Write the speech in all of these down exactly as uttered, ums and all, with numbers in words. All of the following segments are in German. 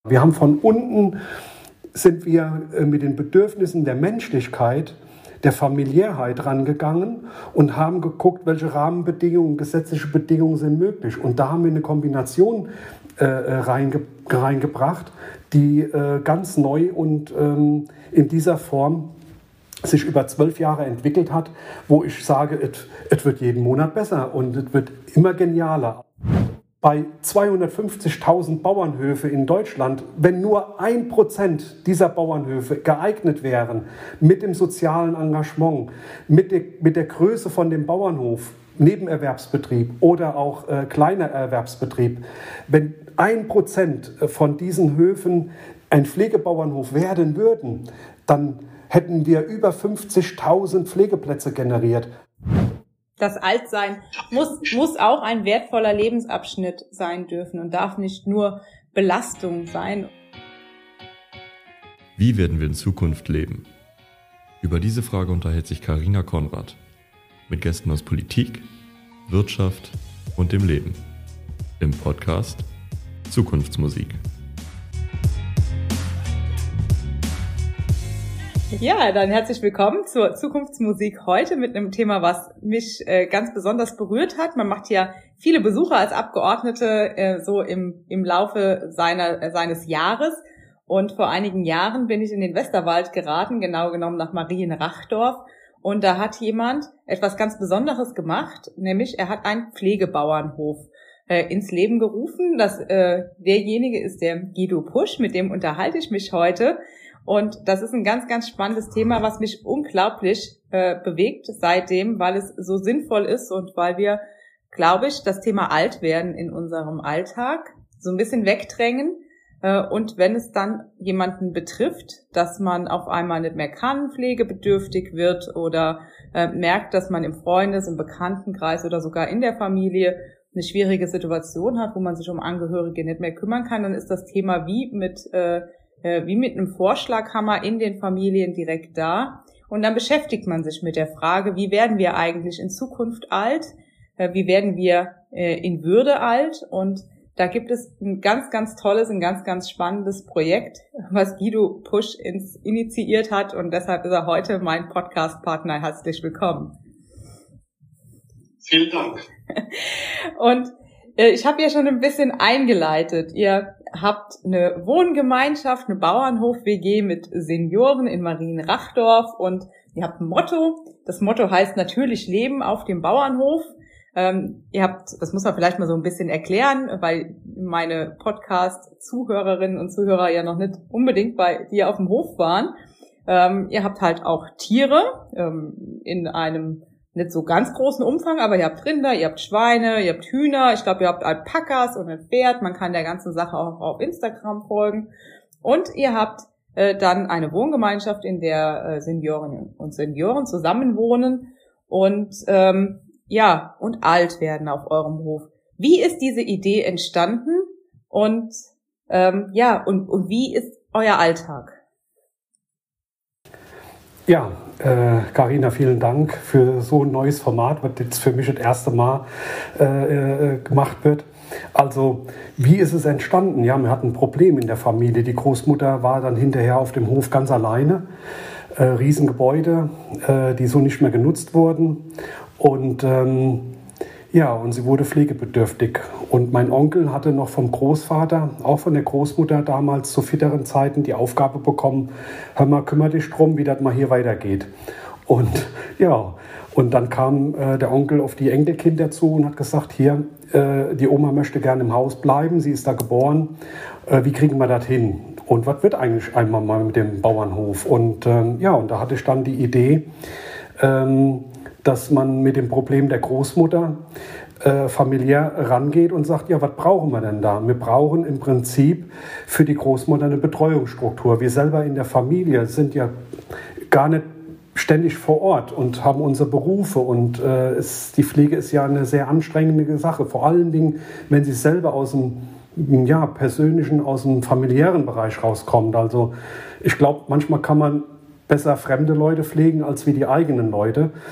Wir haben von unten, sind wir mit den Bedürfnissen der Menschlichkeit, der Familiärheit rangegangen und haben geguckt, welche Rahmenbedingungen, gesetzliche Bedingungen sind möglich. Und da haben wir eine Kombination äh, reinge, reingebracht, die äh, ganz neu und ähm, in dieser Form sich über zwölf Jahre entwickelt hat, wo ich sage, es wird jeden Monat besser und es wird immer genialer. Bei zweihundertfünfzigtausend Bauernhöfe in Deutschland, wenn nur ein Prozent dieser Bauernhöfe geeignet wären, mit dem sozialen Engagement, mit der, mit der Größe von dem Bauernhof, Nebenerwerbsbetrieb oder auch äh, kleiner Erwerbsbetrieb, wenn ein Prozent von diesen Höfen ein Pflegebauernhof werden würden, dann hätten wir über fünfzigtausend Pflegeplätze generiert. Das Altsein muss, muss auch ein wertvoller Lebensabschnitt sein dürfen und darf nicht nur Belastung sein. Wie werden wir in Zukunft leben? Über diese Frage unterhält sich Carina Konrad mit Gästen aus Politik, Wirtschaft und dem Leben im Podcast Zukunftsmusik. Ja, dann herzlich willkommen zur Zukunftsmusik heute mit einem Thema, was mich äh, ganz besonders berührt hat. Man macht ja viele Besuche als Abgeordnete äh, so im im Laufe seiner äh, seines Jahres. Und vor einigen Jahren bin ich in den Westerwald geraten, genau genommen nach Marienrachdorf. Und da hat jemand etwas ganz Besonderes gemacht, nämlich er hat einen Pflegebauernhof äh, ins Leben gerufen. Das äh, derjenige ist der Guido Pusch, mit dem unterhalte ich mich heute. Und das ist ein ganz, ganz spannendes Thema, was mich unglaublich äh, bewegt seitdem, weil es so sinnvoll ist und weil wir, glaube ich, das Thema Altwerden in unserem Alltag so ein bisschen wegdrängen. Äh, und wenn es dann jemanden betrifft, dass man auf einmal nicht mehr kann, pflegebedürftig wird oder äh, merkt, dass man im Freundes-, im Bekanntenkreis oder sogar in der Familie eine schwierige Situation hat, wo man sich um Angehörige nicht mehr kümmern kann, dann ist das Thema wie mit äh, wie mit einem Vorschlaghammer in den Familien direkt da. Und dann beschäftigt man sich mit der Frage, wie werden wir eigentlich in Zukunft alt? Wie werden wir in Würde alt? Und da gibt es ein ganz, ganz tolles, ein ganz, ganz spannendes Projekt, was Guido Pusch ins, initiiert hat. Und deshalb ist er heute mein Podcast-Partner. Herzlich willkommen. Vielen Dank. Und ich habe ja schon ein bisschen eingeleitet. Ihr habt eine Wohngemeinschaft, eine Bauernhof-W G mit Senioren in Marienrachdorf und ihr habt ein Motto. Das Motto heißt natürlich Leben auf dem Bauernhof. Ähm, ihr habt, das muss man vielleicht mal so ein bisschen erklären, weil meine Podcast-Zuhörerinnen und Zuhörer ja noch nicht unbedingt bei dir auf dem Hof waren. Ähm, ihr habt halt auch Tiere ähm, in einem nicht so ganz großen Umfang, aber ihr habt Rinder, ihr habt Schweine, ihr habt Hühner, ich glaube, ihr habt Alpakas und ein Pferd. Man kann der ganzen Sache auch auf Instagram folgen. Und ihr habt äh, dann eine Wohngemeinschaft, in der äh, Seniorinnen und Senioren zusammenwohnen und ähm, ja und alt werden auf eurem Hof. Wie ist diese Idee entstanden und ähm, ja und und wie ist euer Alltag? Ja, äh, Carina, vielen Dank für so ein neues Format, was jetzt für mich das erste Mal äh, äh, gemacht wird. Also, wie ist es entstanden? Ja, wir hatten ein Problem in der Familie. Die Großmutter war dann hinterher auf dem Hof ganz alleine. Äh, Riesengebäude, äh, die so nicht mehr genutzt wurden. Und ähm, ja, und sie wurde pflegebedürftig. Und mein Onkel hatte noch vom Großvater, auch von der Großmutter damals zu fitteren Zeiten, die Aufgabe bekommen, hör mal, kümmere dich drum, wie das mal hier weitergeht. Und ja, und dann kam äh, der Onkel auf die Enkelkinder zu und hat gesagt, hier, äh, die Oma möchte gerne im Haus bleiben, sie ist da geboren, äh, wie kriegen wir das hin? Und was wird eigentlich einmal mal mit dem Bauernhof? Und ähm, ja, und da hatte ich dann die Idee, ähm, dass man mit dem Problem der Großmutter äh, familiär rangeht und sagt, ja, was brauchen wir denn da? Wir brauchen im Prinzip für die Großmutter eine Betreuungsstruktur. Wir selber in der Familie sind ja gar nicht ständig vor Ort und haben unsere Berufe und äh, es, die Pflege ist ja eine sehr anstrengende Sache, vor allen Dingen, wenn sie selber aus dem ja, persönlichen, aus dem familiären Bereich rauskommt. Also ich glaube, manchmal kann man besser fremde Leute pflegen als wie die eigenen Leute.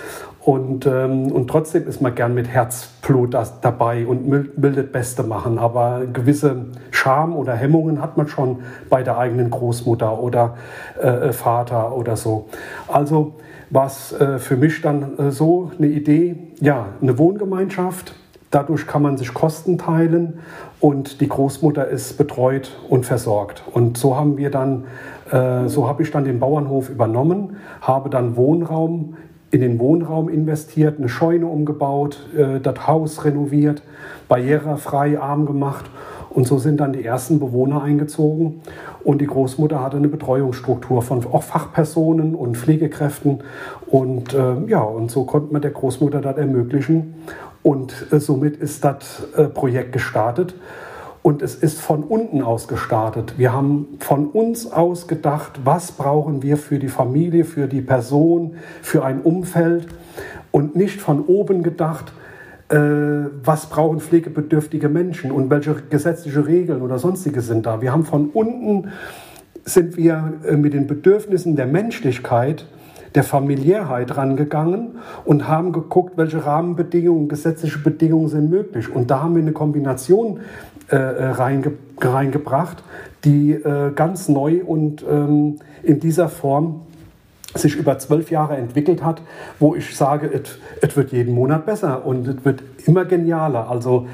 Und, ähm, und trotzdem ist man gern mit Herzblut das, dabei und will das Beste machen. Aber gewisse Scham oder Hemmungen hat man schon bei der eigenen Großmutter oder äh, Vater oder so. Also war es äh, für mich dann äh, so eine Idee, ja, eine Wohngemeinschaft. Dadurch kann man sich Kosten teilen und die Großmutter ist betreut und versorgt. Und so haben wir dann, äh, so habe ich dann den Bauernhof übernommen, habe dann Wohnraum in den Wohnraum investiert, eine Scheune umgebaut, äh, das Haus renoviert, barrierefrei, arm gemacht. Und so sind dann die ersten Bewohner eingezogen. Und die Großmutter hatte eine Betreuungsstruktur von auch Fachpersonen und Pflegekräften. Und äh, ja, und so konnte man der Großmutter das ermöglichen. Und äh, somit ist das äh, Projekt gestartet. Und es ist von unten aus gestartet. Wir haben von uns aus gedacht, was brauchen wir für die Familie, für die Person, für ein Umfeld. Und nicht von oben gedacht, äh, was brauchen pflegebedürftige Menschen und welche gesetzliche Regeln oder sonstige sind da. Wir haben von unten, sind wir äh, mit den Bedürfnissen der Menschlichkeit, der Familiärheit rangegangen und haben geguckt, welche Rahmenbedingungen, gesetzliche Bedingungen sind möglich. Und da haben wir eine Kombination äh, reinge, reingebracht, die äh, ganz neu und ähm, in dieser Form sich über zwölf Jahre entwickelt hat, wo ich sage, es wird jeden Monat besser und es wird immer genialer. Also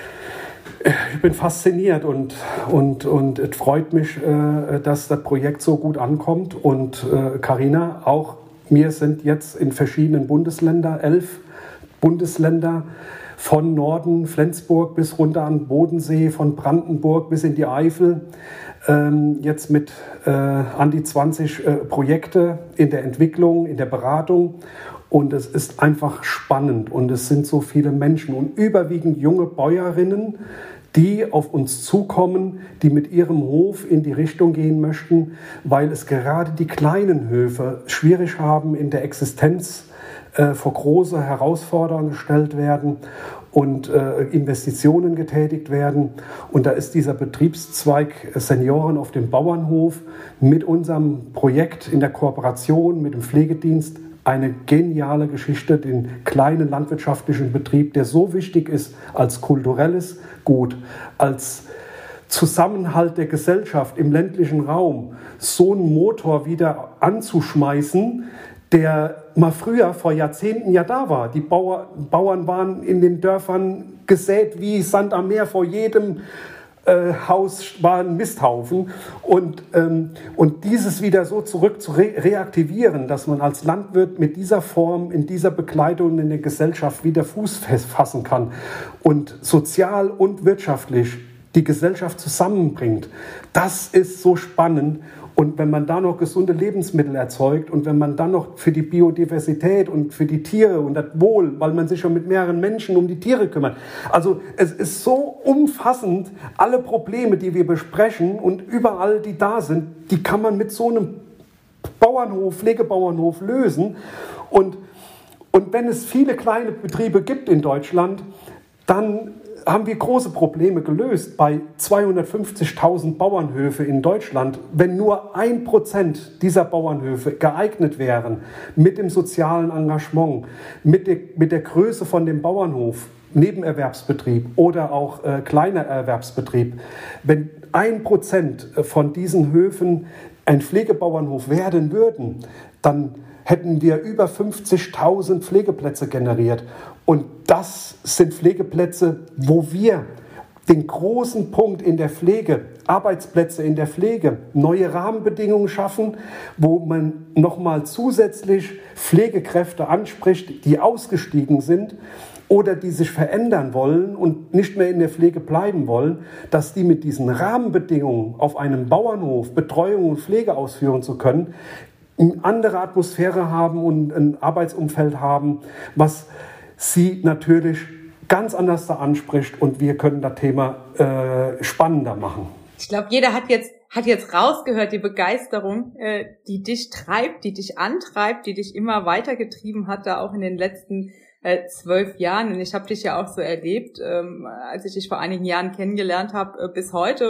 ich bin fasziniert und und und es freut mich, äh, dass das Projekt so gut ankommt. Und Carina, äh, auch wir sind jetzt in verschiedenen Bundesländern, elf Bundesländer, von Norden, Flensburg bis runter an Bodensee, von Brandenburg bis in die Eifel. Ähm, jetzt mit äh, an die zwanzig äh, Projekte in der Entwicklung, in der Beratung. Und es ist einfach spannend und es sind so viele Menschen und überwiegend junge Bäuerinnen, die auf uns zukommen, die mit ihrem Hof in die Richtung gehen möchten, weil es gerade die kleinen Höfe schwierig haben, in der Existenz äh, vor große Herausforderungen gestellt werden und äh, Investitionen getätigt werden. Und da ist dieser Betriebszweig Senioren auf dem Bauernhof mit unserem Projekt in der Kooperation mit dem Pflegedienst eine geniale Geschichte, den kleinen landwirtschaftlichen Betrieb, der so wichtig ist als kulturelles Gut, als Zusammenhalt der Gesellschaft im ländlichen Raum, so einen Motor wieder anzuschmeißen, der mal früher, vor Jahrzehnten ja da war. Die Bauer, Bauern waren in den Dörfern gesät wie Sand am Meer, vor jedem Äh, Haus war ein Misthaufen und, ähm, und dieses wieder so zurück zu re- reaktivieren, dass man als Landwirt mit dieser Form, in dieser Begleitung in der Gesellschaft wieder Fuß fassen kann und sozial und wirtschaftlich die Gesellschaft zusammenbringt, das ist so spannend. Und wenn man da noch gesunde Lebensmittel erzeugt und wenn man dann noch für die Biodiversität und für die Tiere und das Wohl, weil man sich schon mit mehreren Menschen um die Tiere kümmert. Also es ist so umfassend, alle Probleme, die wir besprechen und überall, die da sind, die kann man mit so einem Bauernhof, Pflegebauernhof lösen. Und, und wenn es viele kleine Betriebe gibt in Deutschland, dann haben wir große Probleme gelöst bei zweihundertfünfzigtausend Bauernhöfe in Deutschland. Wenn nur ein Prozent dieser Bauernhöfe geeignet wären mit dem sozialen Engagement, mit der, mit der Größe von dem Bauernhof, Nebenerwerbsbetrieb oder auch äh, kleiner Erwerbsbetrieb, wenn ein Prozent von diesen Höfen ein Pflegebauernhof werden würden, dann hätten wir über fünfzigtausend Pflegeplätze generiert. Und das sind Pflegeplätze, wo wir den großen Punkt in der Pflege, Arbeitsplätze in der Pflege, neue Rahmenbedingungen schaffen, wo man nochmal zusätzlich Pflegekräfte anspricht, die ausgestiegen sind oder die sich verändern wollen und nicht mehr in der Pflege bleiben wollen, dass die mit diesen Rahmenbedingungen auf einem Bauernhof Betreuung und Pflege ausführen zu können, eine andere Atmosphäre haben und ein Arbeitsumfeld haben, was sie natürlich ganz anders da anspricht und wir können das Thema äh, spannender machen. Ich glaube, jeder hat jetzt hat jetzt rausgehört, die Begeisterung, äh, die dich treibt, die dich antreibt, die dich immer weitergetrieben hat, da auch in den letzten äh, zwölf Jahren. Und ich habe dich ja auch so erlebt, ähm, als ich dich vor einigen Jahren kennengelernt habe, äh, bis heute,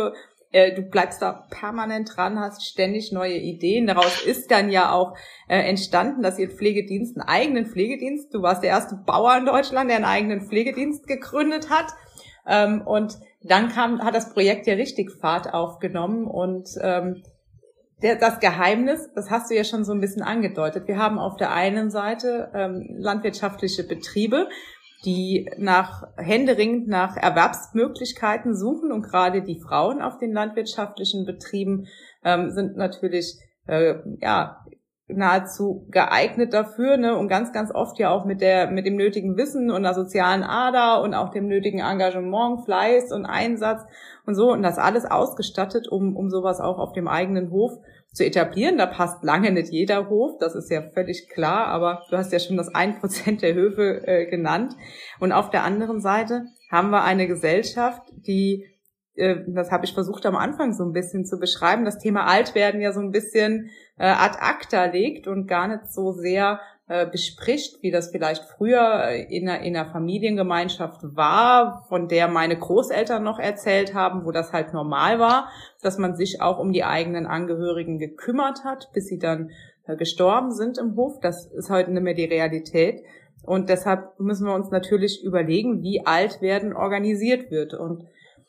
äh, du bleibst da permanent dran, hast ständig neue Ideen. Daraus ist dann ja auch äh, entstanden, dass ihr Pflegedienst einen eigenen Pflegedienst, du warst der erste Bauer in Deutschland, der einen eigenen Pflegedienst gegründet hat. Ähm, und dann kam, hat das Projekt ja richtig Fahrt aufgenommen und ähm, der, das Geheimnis, das hast du ja schon so ein bisschen angedeutet. Wir haben auf der einen Seite ähm, landwirtschaftliche Betriebe, die nach händeringend nach Erwerbsmöglichkeiten suchen, und gerade die Frauen auf den landwirtschaftlichen Betrieben ähm, sind natürlich äh, ja nahezu geeignet dafür, ne, und ganz ganz oft ja auch mit der mit dem nötigen Wissen und der sozialen Ader und auch dem nötigen Engagement, Fleiß und Einsatz und so, und das alles ausgestattet, um um sowas auch auf dem eigenen Hof zu etablieren. Da passt lange nicht jeder Hof, das ist ja völlig klar, aber du hast ja schon das ein Prozent der Höfe äh, genannt. Und auf der anderen Seite haben wir eine Gesellschaft, die, äh, das habe ich versucht am Anfang so ein bisschen zu beschreiben, das Thema Altwerden ja so ein bisschen äh, ad acta legt und gar nicht so sehr äh, bespricht, wie das vielleicht früher in einer, in einer Familiengemeinschaft war, von der meine Großeltern noch erzählt haben, wo das halt normal war, dass man sich auch um die eigenen Angehörigen gekümmert hat, bis sie dann äh, gestorben sind im Hof. Das ist heute nicht mehr die Realität. Und deshalb müssen wir uns natürlich überlegen, wie Altwerden organisiert wird. Und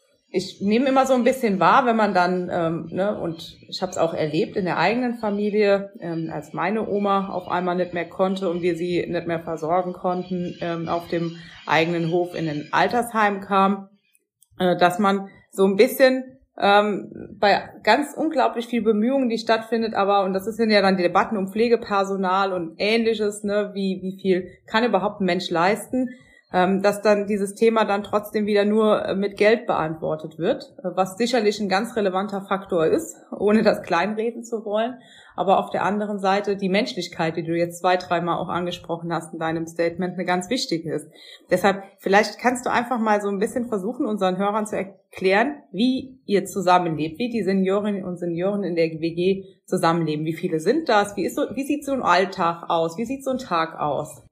ich nehme immer so ein bisschen wahr, wenn man dann, ähm, ne, und ich habe es auch erlebt in der eigenen Familie, ähm, als meine Oma auf einmal nicht mehr konnte und wir sie nicht mehr versorgen konnten, ähm, auf dem eigenen Hof in ein Altersheim kam, äh, dass man so ein bisschen ähm, bei ganz unglaublich viel Bemühungen, die stattfindet, aber, und das sind ja dann die Debatten um Pflegepersonal und Ähnliches, ne, wie wie viel kann überhaupt ein Mensch leisten, dass dann dieses Thema dann trotzdem wieder nur mit Geld beantwortet wird, was sicherlich ein ganz relevanter Faktor ist, ohne das kleinreden zu wollen. Aber auf der anderen Seite die Menschlichkeit, die du jetzt zwei, dreimal auch angesprochen hast in deinem Statement, eine ganz wichtige ist. Deshalb, vielleicht kannst du einfach mal so ein bisschen versuchen, unseren Hörern zu erklären, wie ihr zusammenlebt, wie die Seniorinnen und Senioren in der W G zusammenleben. Wie viele sind das? Wie ist so, wie sieht so ein Alltag aus? Wie sieht so ein Tag aus?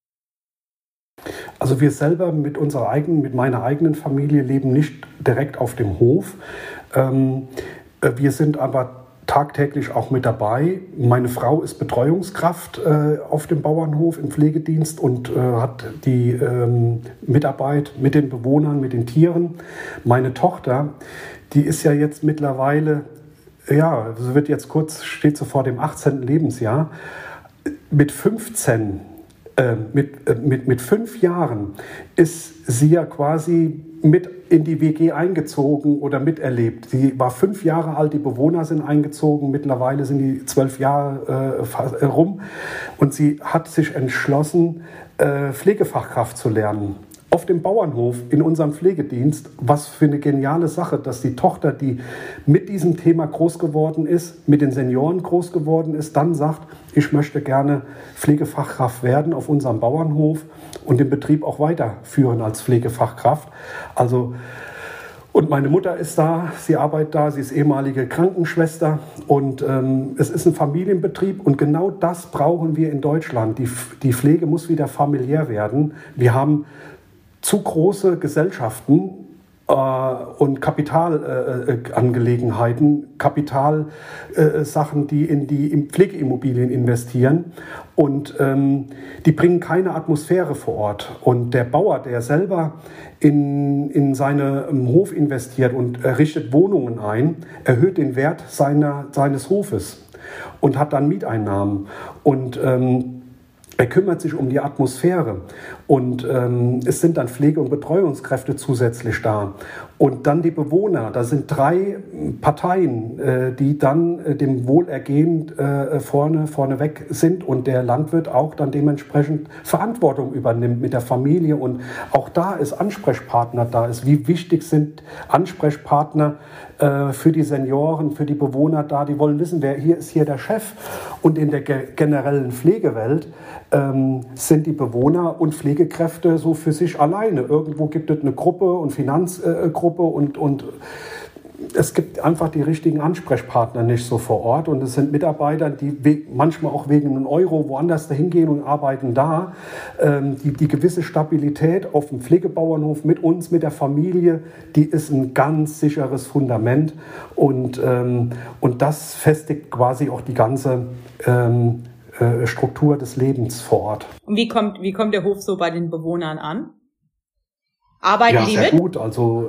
Also wir selber mit unserer eigenen, mit meiner eigenen Familie leben nicht direkt auf dem Hof. Ähm, wir sind aber tagtäglich auch mit dabei. Meine Frau ist Betreuungskraft äh, auf dem Bauernhof im Pflegedienst und äh, hat die ähm, Mitarbeit mit den Bewohnern, mit den Tieren. Meine Tochter, die ist ja jetzt mittlerweile, ja, sie wird jetzt kurz, steht so vor dem achtzehnten Lebensjahr, mit fünfzehn. Äh, mit, äh, mit, mit fünf Jahren ist sie ja quasi mit in die W G eingezogen oder miterlebt. Sie war fünf Jahre alt, die Bewohner sind eingezogen, mittlerweile sind die zwölf Jahre äh, rum und sie hat sich entschlossen, äh, Pflegefachkraft zu lernen. Auf dem Bauernhof, in unserem Pflegedienst, was für eine geniale Sache, dass die Tochter, die mit diesem Thema groß geworden ist, mit den Senioren groß geworden ist, dann sagt, ich möchte gerne Pflegefachkraft werden auf unserem Bauernhof und den Betrieb auch weiterführen als Pflegefachkraft. Also, und meine Mutter ist da, sie arbeitet da, sie ist ehemalige Krankenschwester und ähm, es ist ein Familienbetrieb und genau das brauchen wir in Deutschland. Die, die Pflege muss wieder familiär werden. Wir haben zu große Gesellschaften äh, und Kapitalangelegenheiten, äh, Kapitalsachen, äh, die in die in Pflegeimmobilien investieren und ähm, die bringen keine Atmosphäre vor Ort. Und der Bauer, der selber in, in seinen Hof investiert und richtet Wohnungen ein, erhöht den Wert seiner, seines Hofes und hat dann Mieteinnahmen. Und ähm, er kümmert sich um die Atmosphäre und ähm, es sind dann Pflege- und Betreuungskräfte zusätzlich da. Und dann die Bewohner, da sind drei Parteien, äh, die dann äh, dem Wohlergehen äh, vorne, vorneweg sind und der Landwirt auch dann dementsprechend Verantwortung übernimmt mit der Familie und auch da ist Ansprechpartner da ist. Wie wichtig sind Ansprechpartner äh, für die Senioren, für die Bewohner da, die wollen wissen, wer hier ist hier der Chef. Und in der ge- generellen Pflegewelt ähm, sind die Bewohner und Pflegekräfte so für sich alleine. Irgendwo gibt es eine Gruppe und Finanzgruppe äh, und, und es gibt einfach die richtigen Ansprechpartner nicht so vor Ort und es sind Mitarbeiter, die manchmal auch wegen einem Euro woanders dahin gehen und arbeiten da. Ähm, die, die gewisse Stabilität auf dem Pflegebauernhof mit uns, mit der Familie, die ist ein ganz sicheres Fundament und, ähm, und das festigt quasi auch die ganze ähm, äh, Struktur des Lebens vor Ort. Und wie kommt, wie kommt der Hof so bei den Bewohnern an? Arbeiten ja, die sehr mit? Gut, also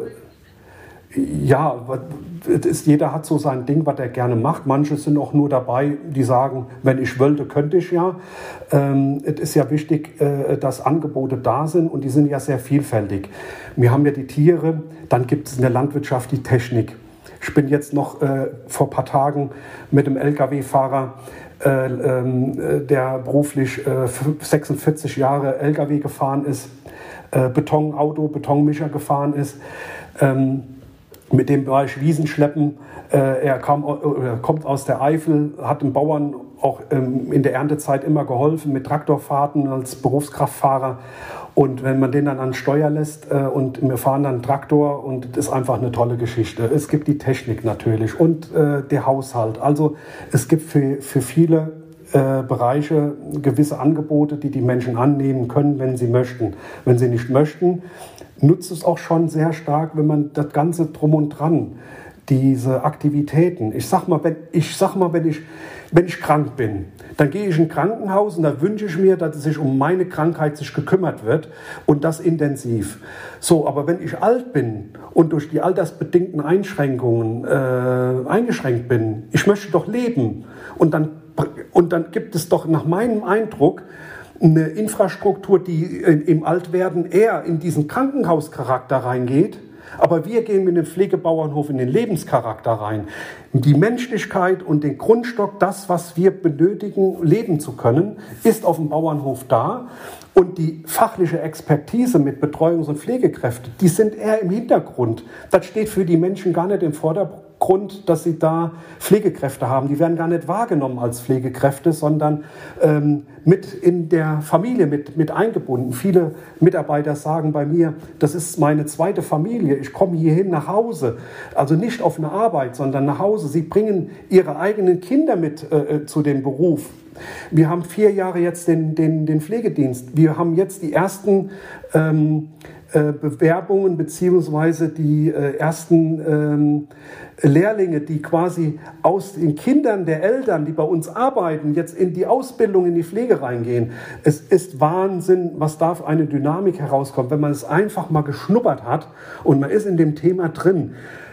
ja, ist, jeder hat so sein Ding, was er gerne macht. Manche sind auch nur dabei, die sagen, wenn ich wollte, könnte ich ja. Ähm, es ist ja wichtig, äh, dass Angebote da sind und die sind ja sehr vielfältig. Wir haben ja die Tiere, dann gibt es in der Landwirtschaft die Technik. Ich bin jetzt noch äh, vor ein paar Tagen mit einem L K W-Fahrer, äh, äh, der beruflich äh, sechsundvierzig Jahre L K W gefahren ist, äh, Betonauto, Betonmischer gefahren ist, ähm, mit dem Bereich Wiesenschleppen. Äh, er kam, äh, kommt aus der Eifel, hat den Bauern auch ähm, in der Erntezeit immer geholfen mit Traktorfahrten als Berufskraftfahrer. Und wenn man den dann an Steuer lässt äh, und wir fahren dann einen Traktor und das ist einfach eine tolle Geschichte. Es gibt die Technik natürlich und äh, der Haushalt. Also es gibt für, für viele äh, Bereiche gewisse Angebote, die die Menschen annehmen können, wenn sie möchten. Wenn sie nicht möchten, nutzt es auch schon sehr stark, wenn man das Ganze drum und dran, diese Aktivitäten. Ich sag mal, wenn ich, sag mal, wenn ich, wenn ich krank bin, dann gehe ich in ein Krankenhaus und da wünsche ich mir, dass sich um meine Krankheit sich gekümmert wird und das intensiv. So, aber wenn ich alt bin und durch die altersbedingten Einschränkungen äh, eingeschränkt bin, ich möchte doch leben und dann, und dann gibt es doch nach meinem Eindruck eine Infrastruktur, die im Altwerden eher in diesen Krankenhauscharakter reingeht, aber wir gehen mit dem Pflegebauernhof in den Lebenscharakter rein. Die Menschlichkeit und den Grundstock, das, was wir benötigen, leben zu können, ist auf dem Bauernhof da. Und die fachliche Expertise mit Betreuungs- und Pflegekräften, die sind eher im Hintergrund. Das steht für die Menschen gar nicht im Vordergrund, dass sie da Pflegekräfte haben. Die werden gar nicht wahrgenommen als Pflegekräfte, sondern ähm, mit in der Familie mit, mit eingebunden. Viele Mitarbeiter sagen bei mir, das ist meine zweite Familie. Ich komme hierhin nach Hause. Also nicht auf eine Arbeit, sondern nach Hause. Sie bringen ihre eigenen Kinder mit äh, zu dem Beruf. Wir haben vier Jahre jetzt den, den, den Pflegedienst. Wir haben jetzt die ersten ähm, äh, Bewerbungen beziehungsweise die äh, ersten ähm, Lehrlinge, die quasi aus den Kindern der Eltern, die bei uns arbeiten, jetzt in die Ausbildung, in die Pflege reingehen. Es ist Wahnsinn, was da für eine Dynamik herauskommt, wenn man es einfach mal geschnuppert hat und man ist in dem Thema drin.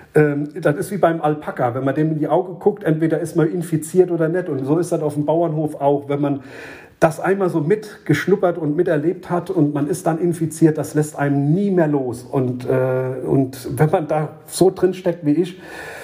Das ist wie beim Alpaka, wenn man dem in die Augen guckt, entweder ist man infiziert oder nicht. Und so ist das auf dem Bauernhof auch, wenn man das einmal so mitgeschnuppert und miterlebt hat und man ist dann infiziert, das lässt einem nie mehr los. Und, äh, und wenn man da so drin steckt wie ich,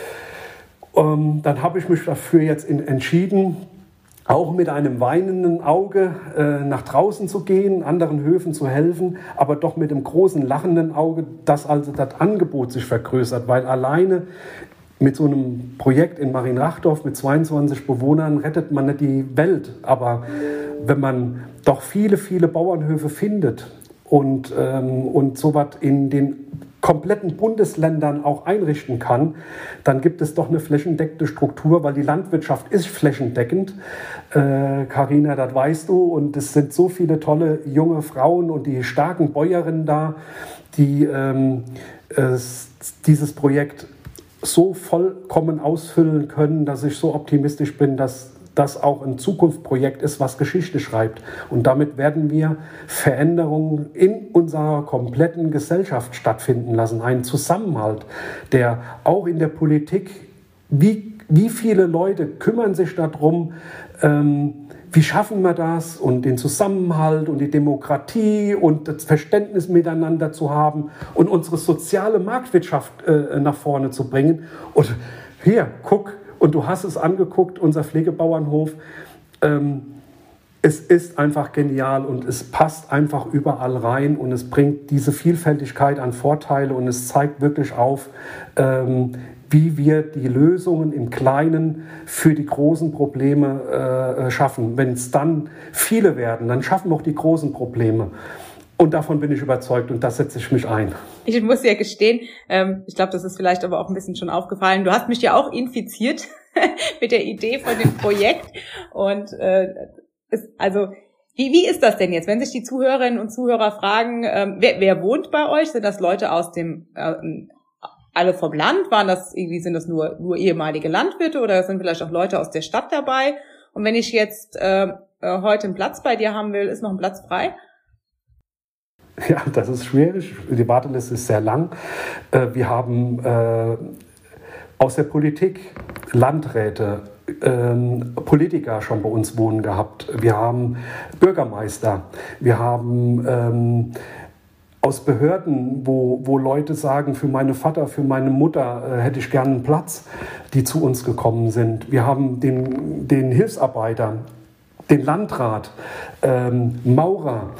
ähm, dann habe ich mich dafür jetzt in, entschieden, auch mit einem weinenden Auge äh, nach draußen zu gehen, anderen Höfen zu helfen, aber doch mit einem großen lachenden Auge, dass also das Angebot sich vergrößert, weil alleine mit so einem Projekt in Marienrachdorf mit zweiundzwanzig Bewohnern rettet man nicht die Welt, aber wenn man doch viele, viele Bauernhöfe findet und, ähm, und sowas in den kompletten Bundesländern auch einrichten kann, dann gibt es doch eine flächendeckende Struktur, weil die Landwirtschaft ist flächendeckend. Äh, Carina, das weißt du, und es sind so viele tolle junge Frauen und die starken Bäuerinnen da, die ähm, es, dieses Projekt so vollkommen ausfüllen können, dass ich so optimistisch bin, dass das auch ein Zukunftsprojekt ist, was Geschichte schreibt. Und damit werden wir Veränderungen in unserer kompletten Gesellschaft stattfinden lassen. Einen Zusammenhalt, der auch in der Politik, wie, wie viele Leute kümmern sich darum, ähm, wie schaffen wir das und den Zusammenhalt und die Demokratie und das Verständnis miteinander zu haben und unsere soziale Marktwirtschaft äh, nach vorne zu bringen. Und hier, guck, und du hast es angeguckt, unser Pflegebauernhof. Ähm, es ist einfach genial und es passt einfach überall rein und es bringt diese Vielfältigkeit an Vorteile und es zeigt wirklich auf, ähm, wie wir die Lösungen im Kleinen für die großen Probleme äh, schaffen. Wenn es dann viele werden, dann schaffen wir auch die großen Probleme. Und davon bin ich überzeugt und da setze ich mich ein. Ich muss ja gestehen, ähm, ich glaube, das ist vielleicht aber auch ein bisschen schon aufgefallen. Du hast mich ja auch infiziert mit der Idee von dem Projekt. Und äh, ist, also wie, wie ist das denn jetzt, wenn sich die Zuhörerinnen und Zuhörer fragen, ähm, wer, wer wohnt bei euch? Sind das Leute aus dem äh, alle vom Land? Waren das irgendwie sind das nur nur ehemalige Landwirte oder sind vielleicht auch Leute aus der Stadt dabei? Und wenn ich jetzt äh, heute einen Platz bei dir haben will, ist noch ein Platz frei? Ja, das ist schwierig. Die Warteliste ist sehr lang. Wir haben äh, aus der Politik Landräte, ähm, Politiker schon bei uns wohnen gehabt. Wir haben Bürgermeister. Wir haben ähm, aus Behörden, wo, wo Leute sagen, für meine Vater, für meine Mutter äh, hätte ich gerne einen Platz, die zu uns gekommen sind. Wir haben den, den Hilfsarbeiter, den Landrat, ähm, Maurer,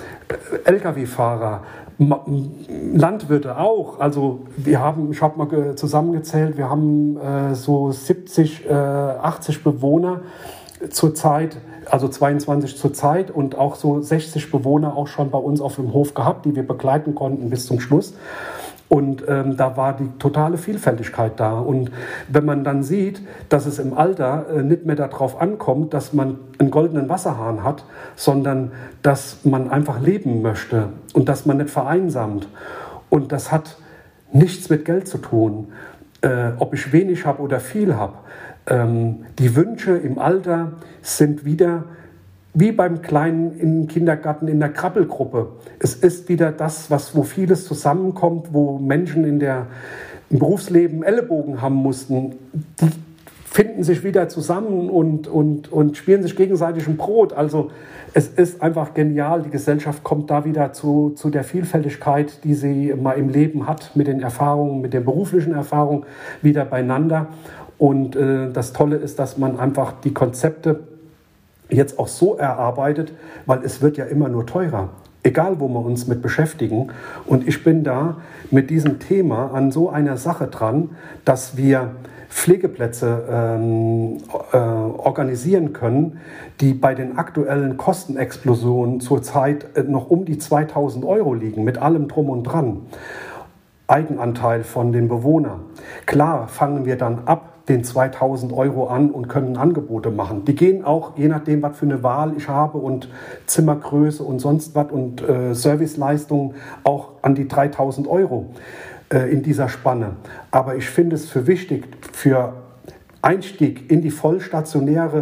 L K W-Fahrer, Ma- Landwirte auch. Also wir haben, ich habe mal zusammengezählt, wir haben äh, so siebzig, äh, achtzig Bewohner zurzeit, also zweiundzwanzig zurzeit und auch so sechzig Bewohner auch schon bei uns auf dem Hof gehabt, die wir begleiten konnten bis zum Schluss. Und ähm, da war die totale Vielfältigkeit da. Und wenn man dann sieht, dass es im Alter äh, nicht mehr darauf ankommt, dass man einen goldenen Wasserhahn hat, sondern dass man einfach leben möchte und dass man nicht vereinsamt. Und das hat nichts mit Geld zu tun, äh, ob ich wenig habe oder viel habe. Ähm, die Wünsche im Alter sind wieder wie beim Kleinen im Kindergarten in der Krabbelgruppe. Es ist wieder das, was, wo vieles zusammenkommt, wo Menschen in der, im Berufsleben Ellenbogen haben mussten. Die finden sich wieder zusammen und, und, und spielen sich gegenseitig ein Brot. Also es ist einfach genial. Die Gesellschaft kommt da wieder zu, zu der Vielfältigkeit, die sie mal im Leben hat, mit den Erfahrungen, mit den beruflichen Erfahrungen wieder beieinander. Und äh, das Tolle ist, dass man einfach die Konzepte jetzt auch so erarbeitet, weil es wird ja immer nur teurer, egal wo wir uns mit beschäftigen. Und ich bin da mit diesem Thema an so einer Sache dran, dass wir Pflegeplätze ähm, äh, organisieren können, die bei den aktuellen Kostenexplosionen zurzeit noch um die zweitausend Euro liegen, mit allem drum und dran. Eigenanteil von den Bewohnern. Klar fangen wir dann ab den zweitausend Euro an und können Angebote machen. Die gehen auch, je nachdem, was für eine Wahl ich habe und Zimmergröße und sonst was und äh, Serviceleistungen, auch an die dreitausend Euro äh, in dieser Spanne. Aber ich finde es für wichtig, für Einstieg in die vollstationäre,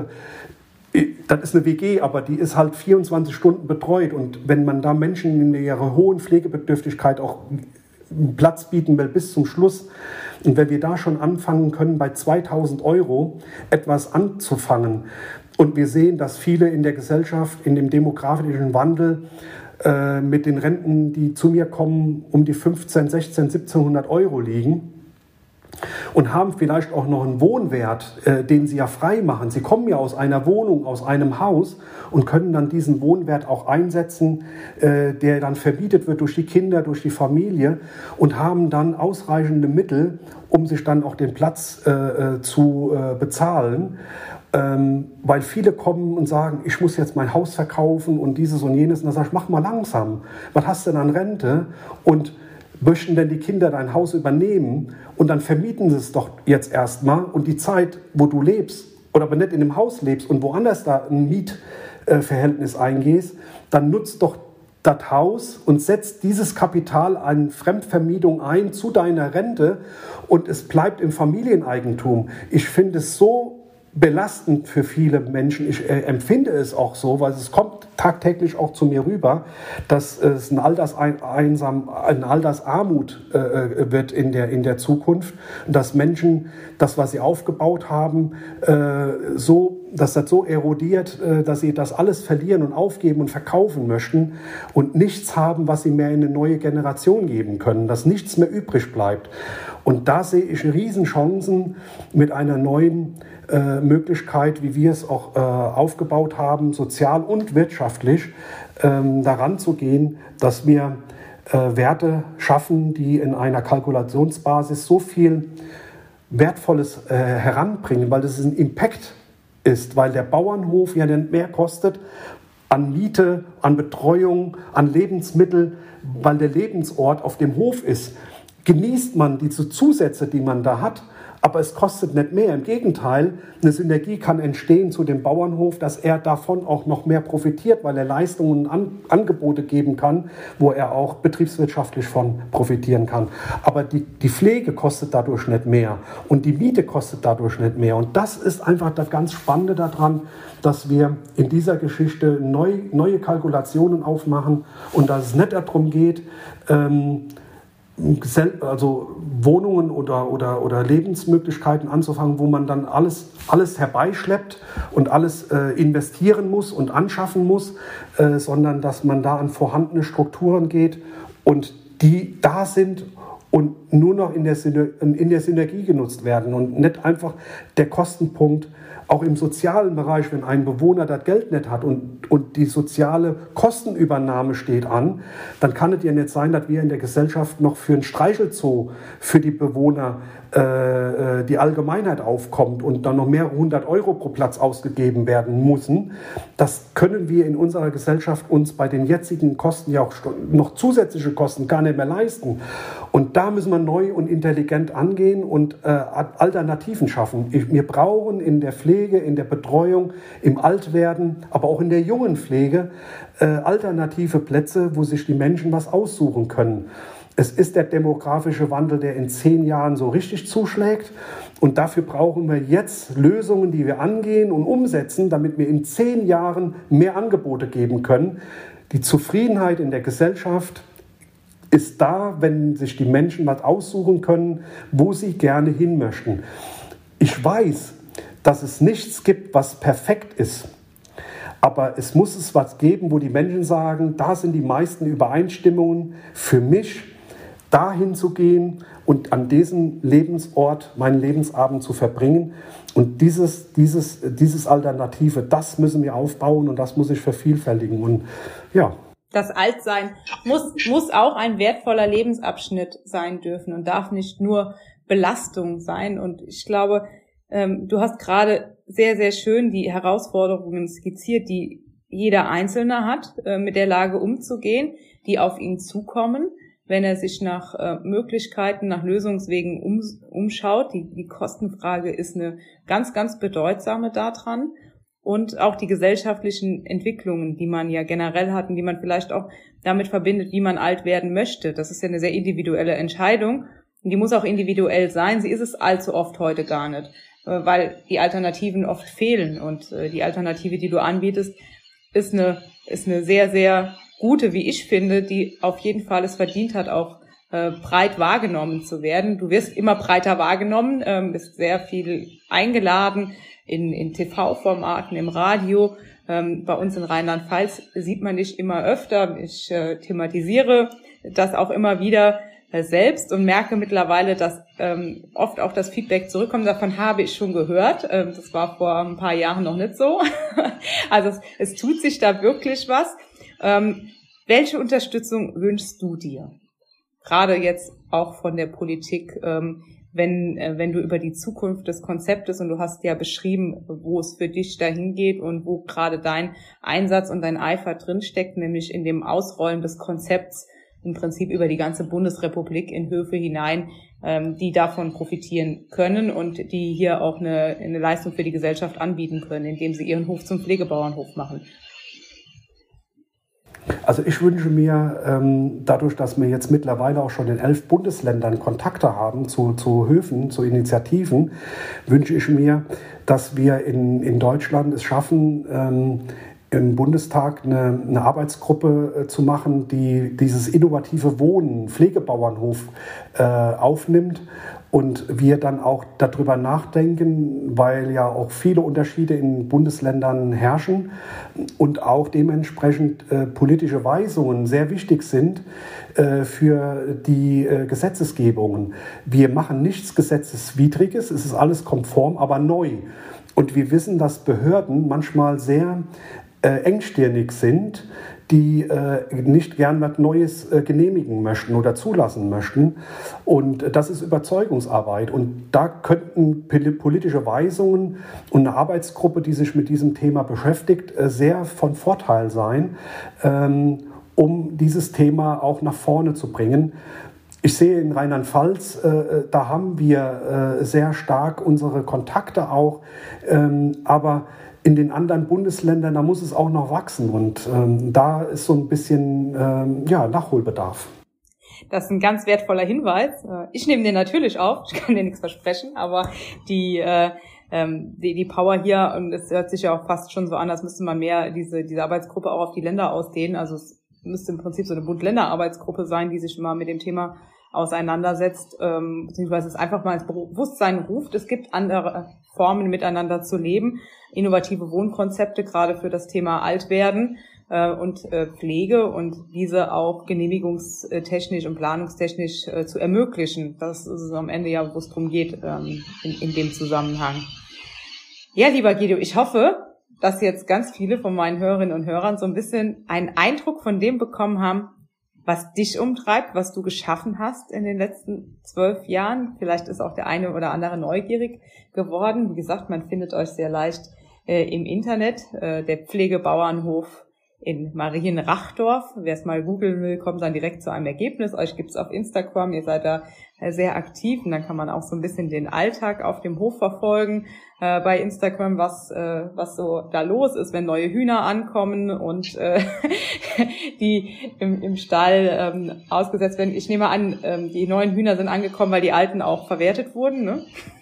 das ist eine W G, aber die ist halt vierundzwanzig Stunden betreut. Und wenn man da Menschen in ihrer hohen Pflegebedürftigkeit auch Platz bieten will bis zum Schluss. Und wenn wir da schon anfangen können, bei zweitausend Euro etwas anzufangen und wir sehen, dass viele in der Gesellschaft, in dem demografischen Wandel äh, mit den Renten, die zu mir kommen, um die fünfzehn, sechzehn, siebzehnhundert Euro liegen und haben vielleicht auch noch einen Wohnwert, äh, den sie ja frei machen. Sie kommen ja aus einer Wohnung, aus einem Haus und können dann diesen Wohnwert auch einsetzen, äh, der dann vermietet wird durch die Kinder, durch die Familie und haben dann ausreichende Mittel, um sich dann auch den Platz äh, äh, zu äh, bezahlen. Ähm, weil viele kommen und sagen, ich muss jetzt mein Haus verkaufen und dieses und jenes. Und dann sage ich, mach mal langsam. Was hast du denn an Rente? Und möchten denn die Kinder dein Haus übernehmen und dann vermieten sie es doch jetzt erstmal und die Zeit, wo du lebst oder aber nicht in dem Haus lebst und woanders da ein Mietverhältnis eingehst, dann nutzt doch das Haus und setzt dieses Kapital an Fremdvermietung ein zu deiner Rente und es bleibt im Familieneigentum. Ich finde es so belastend für viele Menschen. Ich äh, empfinde es auch so, weil es kommt tagtäglich auch zu mir rüber, dass es ein Alterseinsam, eine Altersarmut äh, wird in der, in der Zukunft. Und dass Menschen das, was sie aufgebaut haben, äh, so, dass das so erodiert, äh, dass sie das alles verlieren und aufgeben und verkaufen möchten und nichts haben, was sie mehr in eine neue Generation geben können, dass nichts mehr übrig bleibt. Und da sehe ich Riesenchancen mit einer neuen Äh, Möglichkeit, wie wir es auch äh, aufgebaut haben, sozial und wirtschaftlich, ähm, daran zu gehen, dass wir äh, Werte schaffen, die in einer Kalkulationsbasis so viel Wertvolles äh, heranbringen, weil das ein Impact ist, weil der Bauernhof ja nicht mehr kostet, an Miete, an Betreuung, an Lebensmittel, weil der Lebensort auf dem Hof ist, genießt man diese Zusätze, die man da hat, aber es kostet nicht mehr. Im Gegenteil, eine Synergie kann entstehen zu dem Bauernhof, dass er davon auch noch mehr profitiert, weil er Leistungen und An- Angebote geben kann, wo er auch betriebswirtschaftlich von profitieren kann. Aber die, die Pflege kostet dadurch nicht mehr und die Miete kostet dadurch nicht mehr. Und das ist einfach das ganz Spannende daran, dass wir in dieser Geschichte neu, neue Kalkulationen aufmachen und dass es nicht darum geht, ähm, also Wohnungen oder, oder, oder Lebensmöglichkeiten anzufangen, wo man dann alles, alles herbeischleppt und alles äh, investieren muss und anschaffen muss, äh, sondern dass man da an vorhandene Strukturen geht und die da sind und nur noch in der, Syner- in der Synergie genutzt werden und nicht einfach der Kostenpunkt. Auch im sozialen Bereich, wenn ein Bewohner das Geld nicht hat und, und die soziale Kostenübernahme steht an, dann kann es ja nicht sein, dass wir in der Gesellschaft noch für ein Streichelzoo für die Bewohner äh, die Allgemeinheit aufkommt und dann noch mehrere hundert Euro pro Platz ausgegeben werden müssen. Das können wir in unserer Gesellschaft uns bei den jetzigen Kosten ja auch noch zusätzliche Kosten gar nicht mehr leisten. Und da müssen wir neu und intelligent angehen und äh, Alternativen schaffen. Wir brauchen in der Pflege, in der Betreuung, im Altwerden, aber auch in der jungen Pflege äh, alternative Plätze, wo sich die Menschen was aussuchen können. Es ist der demografische Wandel, der in zehn Jahren so richtig zuschlägt. Und dafür brauchen wir jetzt Lösungen, die wir angehen und umsetzen, damit wir in zehn Jahren mehr Angebote geben können. Die Zufriedenheit in der Gesellschaft ist da, wenn sich die Menschen was aussuchen können, wo sie gerne hin möchten. Ich weiß, dass es nichts gibt, was perfekt ist. Aber es muss es was geben, wo die Menschen sagen, da sind die meisten Übereinstimmungen für mich, dahin zu gehen und an diesem Lebensort meinen Lebensabend zu verbringen. Und dieses, dieses, dieses Alternative, das müssen wir aufbauen und das muss ich vervielfältigen. Und ja. Das Altsein muss, muss auch ein wertvoller Lebensabschnitt sein dürfen und darf nicht nur Belastung sein. Und ich glaube, ähm, du hast gerade sehr, sehr schön die Herausforderungen skizziert, die jeder Einzelne hat, äh, mit der Lage umzugehen, die auf ihn zukommen, wenn er sich nach äh, Möglichkeiten, nach Lösungswegen um, umschaut. Die, die Kostenfrage ist eine ganz, ganz bedeutsame daran. Und auch die gesellschaftlichen Entwicklungen, die man ja generell hat und die man vielleicht auch damit verbindet, wie man alt werden möchte. Das ist ja eine sehr individuelle Entscheidung. Und die muss auch individuell sein. Sie ist es allzu oft heute gar nicht, weil die Alternativen oft fehlen. Und die Alternative, die du anbietest, ist eine, ist eine sehr, sehr gute, wie ich finde, die auf jeden Fall es verdient hat, auch äh, breit wahrgenommen zu werden. Du wirst immer breiter wahrgenommen, ähm, bist sehr viel eingeladen in, in T V-Formaten, im Radio. Ähm, bei uns in Rheinland-Pfalz sieht man dich immer öfter. Ich äh, thematisiere das auch immer wieder äh, selbst und merke mittlerweile, dass ähm, oft auch das Feedback zurückkommt. Davon habe ich schon gehört. Ähm, das war vor ein paar Jahren noch nicht so. Also es, es tut sich da wirklich was. Ähm, welche Unterstützung wünschst du dir? Gerade jetzt auch von der Politik, ähm, wenn, äh, wenn du über die Zukunft des Konzeptes, und du hast ja beschrieben, wo es für dich dahin geht und wo gerade dein Einsatz und dein Eifer drinsteckt, nämlich in dem Ausrollen des Konzepts im Prinzip über die ganze Bundesrepublik in Höfe hinein, ähm, die davon profitieren können und die hier auch eine, eine Leistung für die Gesellschaft anbieten können, indem sie ihren Hof zum Pflegebauernhof machen. Also ich wünsche mir, ähm, dadurch, dass wir jetzt mittlerweile auch schon in elf Bundesländern Kontakte haben zu, zu Höfen, zu Initiativen, wünsche ich mir, dass wir in, in Deutschland es schaffen, ähm, im Bundestag eine, eine Arbeitsgruppe äh, zu machen, die dieses innovative Wohnen, Pflegebauernhof äh, aufnimmt. Und wir dann auch darüber nachdenken, weil ja auch viele Unterschiede in Bundesländern herrschen und auch dementsprechend äh, politische Weisungen sehr wichtig sind äh, für die äh, Gesetzesgebungen. Wir machen nichts Gesetzeswidriges, es ist alles konform, aber neu. Und wir wissen, dass Behörden manchmal sehr äh, engstirnig sind die äh, nicht gern was Neues äh, genehmigen möchten oder zulassen möchten. Und das ist Überzeugungsarbeit. Und da könnten politische Weisungen und eine Arbeitsgruppe, die sich mit diesem Thema beschäftigt, äh, sehr von Vorteil sein, ähm, um dieses Thema auch nach vorne zu bringen. Ich sehe in Rheinland-Pfalz, äh, da haben wir äh, sehr stark unsere Kontakte auch, ähm, aber in den anderen Bundesländern, da muss es auch noch wachsen und ähm, da ist so ein bisschen ähm, ja, Nachholbedarf. Das ist ein ganz wertvoller Hinweis. Ich nehme den natürlich auf, ich kann dir nichts versprechen, aber die, äh, die, die Power hier, und es hört sich ja auch fast schon so an, als müsste man mehr diese, diese Arbeitsgruppe auch auf die Länder ausdehnen. Also es müsste im Prinzip so eine Bund-Länder-Arbeitsgruppe sein, die sich mal mit dem Thema auseinandersetzt, ähm, beziehungsweise es einfach mal ins Bewusstsein ruft. Es gibt andere Formen, miteinander zu leben, innovative Wohnkonzepte, gerade für das Thema Altwerden äh, und äh, Pflege, und diese auch genehmigungstechnisch und planungstechnisch äh, zu ermöglichen. Das ist es am Ende ja, wo es darum geht ähm, in, in dem Zusammenhang. Ja, lieber Guido, ich hoffe, dass jetzt ganz viele von meinen Hörerinnen und Hörern so ein bisschen einen Eindruck von dem bekommen haben, was dich umtreibt, was du geschaffen hast in den letzten zwölf Jahren. Vielleicht ist auch der eine oder andere neugierig geworden. Wie gesagt, man findet euch sehr leicht äh, im Internet. Äh, der Pflegebauernhof in Marienrachdorf. Wer es mal googeln will, kommt dann direkt zu einem Ergebnis. Euch gibt's auf Instagram, ihr seid da äh, sehr aktiv, und dann kann man auch so ein bisschen den Alltag auf dem Hof verfolgen äh, bei Instagram, was äh, was so da los ist, wenn neue Hühner ankommen und äh, die im, im Stall ähm, ausgesetzt werden. Ich nehme an, ähm, die neuen Hühner sind angekommen, weil die alten auch verwertet wurden, ne?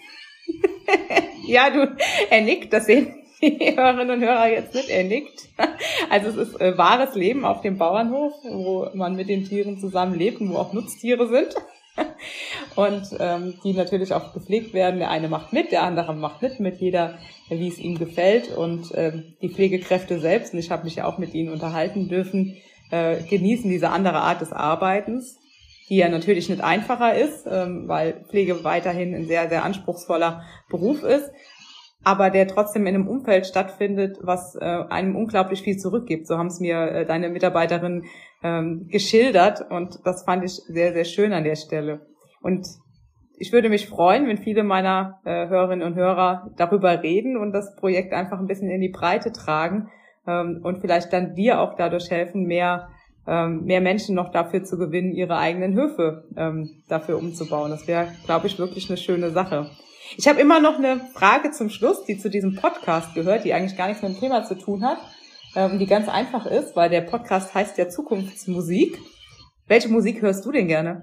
Ja, du, er nickt, das sehen die Hörerinnen und Hörer jetzt nicht, er nickt. Also es ist äh, wahres Leben auf dem Bauernhof, wo man mit den Tieren zusammen lebt und wo auch Nutztiere sind. Und ähm, die natürlich auch gepflegt werden. Der eine macht mit, der andere macht nicht mit, jeder, wie es ihm gefällt. Und ähm, die Pflegekräfte selbst, und ich habe mich ja auch mit ihnen unterhalten dürfen, äh, genießen diese andere Art des Arbeitens, die ja natürlich nicht einfacher ist, ähm, weil Pflege weiterhin ein sehr, sehr anspruchsvoller Beruf ist, aber der trotzdem in einem Umfeld stattfindet, was äh, einem unglaublich viel zurückgibt. So haben es mir äh, deine Mitarbeiterinnen ähm, geschildert, und das fand ich sehr, sehr schön an der Stelle. Und ich würde mich freuen, wenn viele meiner äh, Hörerinnen und Hörer darüber reden und das Projekt einfach ein bisschen in die Breite tragen ähm, und vielleicht dann dir auch dadurch helfen, mehr ähm, mehr Menschen noch dafür zu gewinnen, ihre eigenen Höfe ähm, dafür umzubauen. Das wäre, glaube ich, wirklich eine schöne Sache. Ich habe immer noch eine Frage zum Schluss, die zu diesem Podcast gehört, die eigentlich gar nichts mit dem Thema zu tun hat, ähm, die ganz einfach ist, weil der Podcast heißt ja Zukunftsmusik. Welche Musik hörst du denn gerne?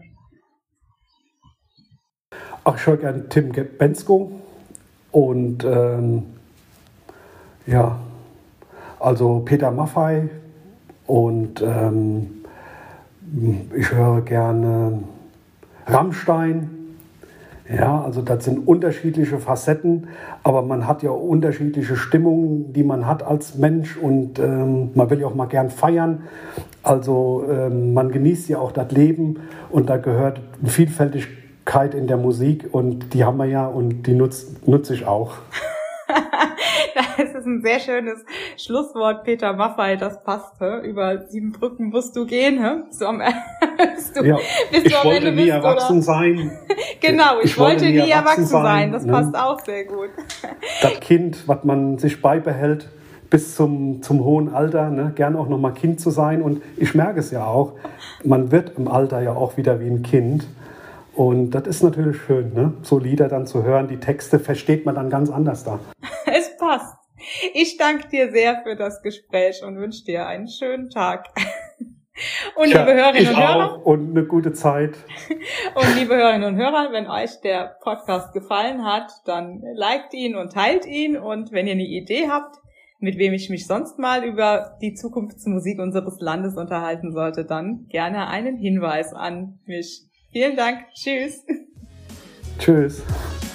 Ach, ich höre gerne Tim Bendzko und ähm, ja, also Peter Maffay, und ähm, ich höre gerne Rammstein. Ja, also das sind unterschiedliche Facetten, aber man hat ja unterschiedliche Stimmungen, die man hat als Mensch, und ähm, man will ja auch mal gern feiern. Also ähm, man genießt ja auch das Leben, und da gehört Vielfältigkeit in der Musik, und die haben wir ja, und die nutze nutz ich auch. Das ist ein sehr schönes Schlusswort, Peter Maffay, das passt. He? Über sieben Brücken musst du gehen. He? So am, bist du, ja, bis ich du am wollte Ende nie bist, erwachsen oder? sein. Genau, ich, ich wollte nie erwachsen, erwachsen sein. sein. Das ne? passt auch sehr gut. Das Kind, was man sich beibehält bis zum, zum hohen Alter, ne? Gern auch nochmal Kind zu sein. Und ich merke es ja auch, man wird im Alter ja auch wieder wie ein Kind. Und das ist natürlich schön, ne? So Lieder dann zu hören, die Texte versteht man dann ganz anders da. Es passt. Ich danke dir sehr für das Gespräch und wünsche dir einen schönen Tag. Und Tja, liebe Hörerinnen ich und Hörer. Auch und eine gute Zeit. Und liebe Hörerinnen und Hörer, wenn euch der Podcast gefallen hat, dann liked ihn und teilt ihn. Und wenn ihr eine Idee habt, mit wem ich mich sonst mal über die Zukunftsmusik unseres Landes unterhalten sollte, dann gerne einen Hinweis an mich. Vielen Dank. Tschüss. Tschüss.